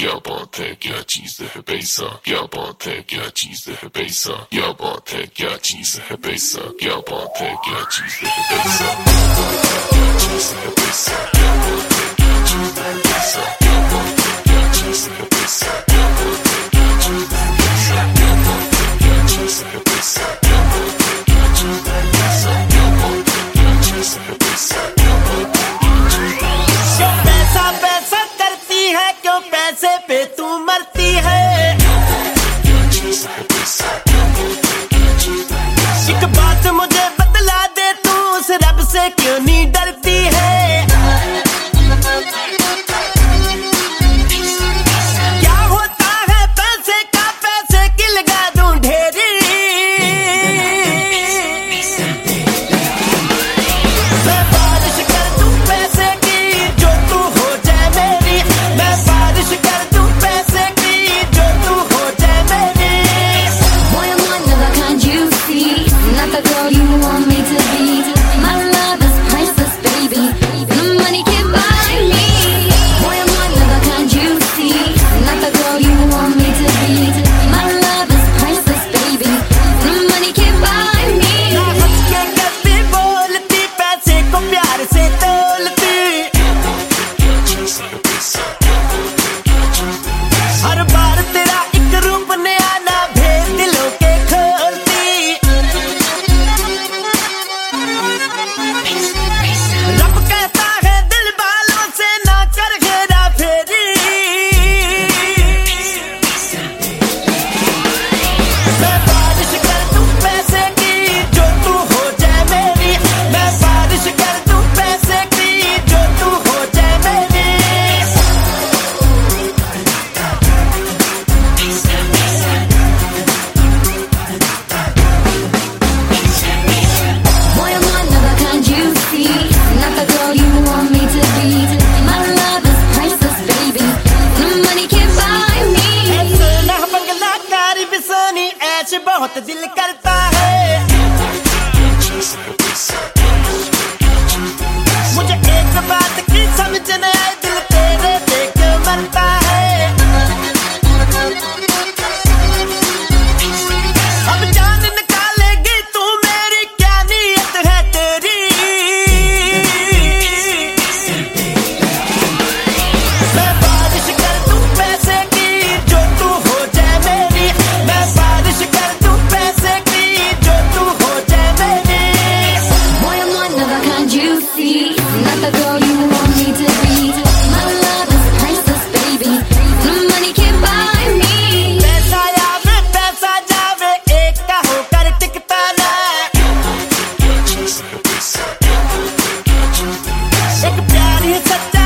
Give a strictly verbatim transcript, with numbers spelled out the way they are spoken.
क्या बात है, क्या चीज है पैसा, क्या बात है, क्या चीज है पैसा, क्या बात है, क्या चीज है पैसा, क्या बात है, क्या चीज है पैसा, क्या चीज है पैसा, क्या बात है, क्या चीज है पैसा, क्या बात है, क्या चीज है पैसा, क्या बात है, क्या चीज है पैसा, क्या बात है, क्या चीज है पैसा, क्या बात है, क्या चीज है पैसा, क्या बात है, क्या चीज है पैसा, क्या बात है। पैसा पैसा करती है, क्यों पैसे पे तू मरती है। एक बात मुझे बतला दे, तू उस रब से क्यों नहीं डरती है। क्या होता है पैसे का, पैसे की लगा दूं ढेरी। मैं बारिश कर दूं पैसे की, जो तू हो जाए मेरी। मैं बारिश कर दूं पैसे की, जो तू हो जाए मेरी। Boy, I'm one of a kind you see, not the girl you want me to be. My love is priceless, baby. No money can buy me. Boy, I'm one of a kind you see, not the girl you want me to be. My love is priceless, baby. No money can buy me. ना हंस के कभी बोलती, पैसे को प्यार से तोलती। हर बार तेरा एक रूप नया, ना भेद दिलों के खोलती। रब कहता है दिल वालों से ना कर घेरा फेरी। मैं बारिश कर दूं पैसे की, जो तू हो जाए मेरी। मैं बारिश कर दूं पैसे की, जो तू हो जाए मेरी। Boy, I'm one of a kind you see, not the girl you want me to be. My love is priceless, baby. No money can buy me. ऐसे ना बंगला कारी बिसानी, ऐश बहुत दिल करता है। मुझे एक बात की समझ न आए, दिल तेरे देख मरता है। अब जान निकालेगी तू मेरी, क्या नीयत है तेरी। मैं बारिश कर दूं पैसे की, जो तू हो जाए मेरी। मैं बारिश कर दूं पैसे की, जो तू हो जाए मेरी। Boy, I'm one of a kind you see, not the girl you want me to be. My love is priceless, baby. No money can buy me. पैसा आवे पैसा जावे, एक का होकर टिकता ना। एक प्यार ही सच्चा